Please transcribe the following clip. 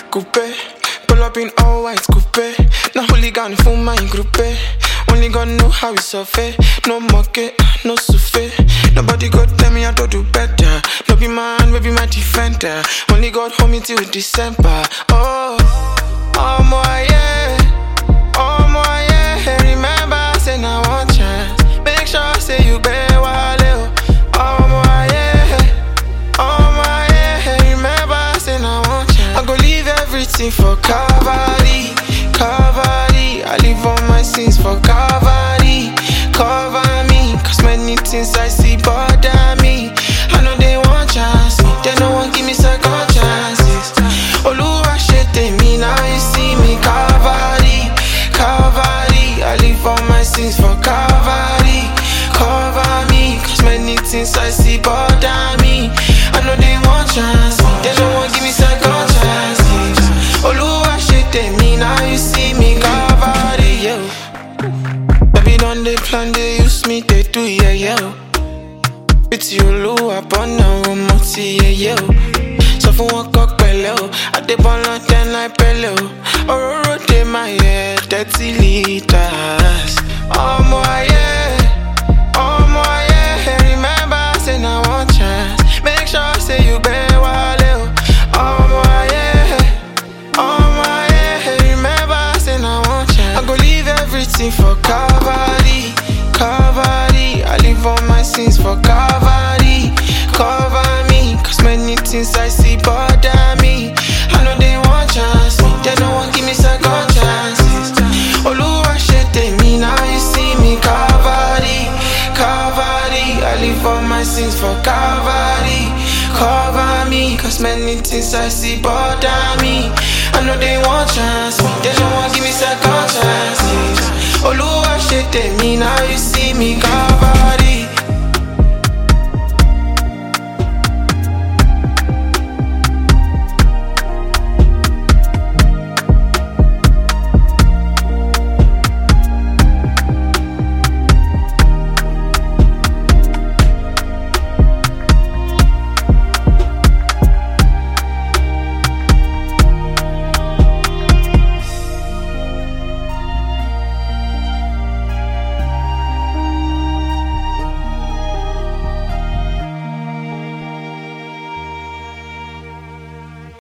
coupe. Pull up in all white coupe. No hooligan for my group. Only God know how it's suffer. No monkey, no souffle. Nobody go tell me I don't do better. No be man, maybe my defender. Only God hold me till December. Oh my yeah. Oh my yeah. Remember, say now one chance. Make sure say you bear wale. Oh my yeah. Oh my yeah. Remember, say now one chance. I go leave everything for Calvary. Calvary. I leave all my sins for Calvary. Cover me, cause many things I see bother me. I know they want chance me, they no one give me second chances. Oluwa shete me, now you see me. Calvary, Calvary. I leave all my sins for Calvary. Cover me, cause many things I see bother me. I know they want chance me, they no one give me second chances. Oluwa shete me, now you see me. Calvary, yo. Baby, don't they plan, they use me, they do, yeah, yeah. It's you, Lou, upon now, Moti, yeah, yeah. So for one cock, pello, I did ball on 10 like pello. Or road in my head, 30 liters. Oh, my, yeah. Oh, my, yeah. Remember, say now one chance. Make sure, say you bear wale. Oh, my, yeah. Oh, my, yeah. Remember, say now one chance. I go leave everything for Calvary. Calvary. I leave all my sins for Calvary. Cover me, cause many things I see bother me. I know they want chance me, they don't want give me second chances. Oluwa shete me, now you see me. Calvary, Calvary. I leave all my sins for Calvary. Cover me, cause many things I see bother me. I know they want chance me, they don't want give me second chances. Oluwa shete me, now you see me. Calvary.